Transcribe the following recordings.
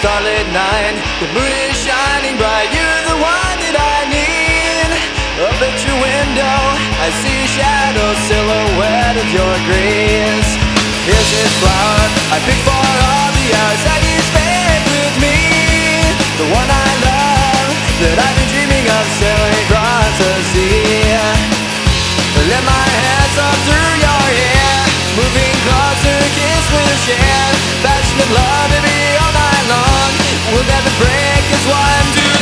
starlit night, the moon is shining bright. You're the one that I need. Up at your window, I see a shadow silhouette of your grace. Here's this flower I picked for all the hours that you spent with me. The one I love, that I've been dreaming of still ain't brought to see. Let my hands up through your hair, moving closer, kiss we'll share. Passionate love, baby, all night long. We'll never break, it's why I'm too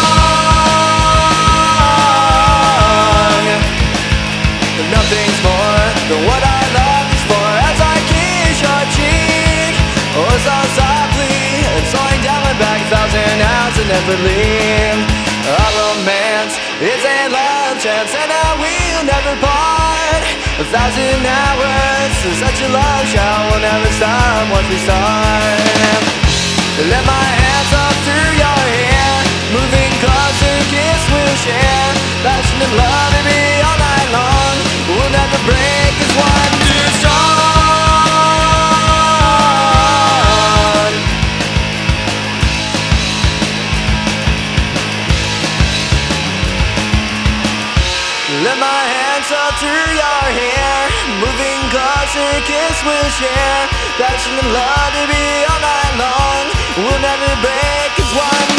strong. Nothing's more than what our love is for. As I kiss your cheek, oh so softly, and slowing down my back 1,000 hours and never leave. Our romance is a love chance, and I will never part. 1,000 hours, such a love shot will never stop once we start. Let my hands up through your hair, moving closer, kiss we'll share. Passionate love, baby, all night long. We'll never break, 'cause one too strong. Let my hands up through your hair, moving closer, kiss we'll share. Passionate love, baby, all night long. We'll never break, 'cause one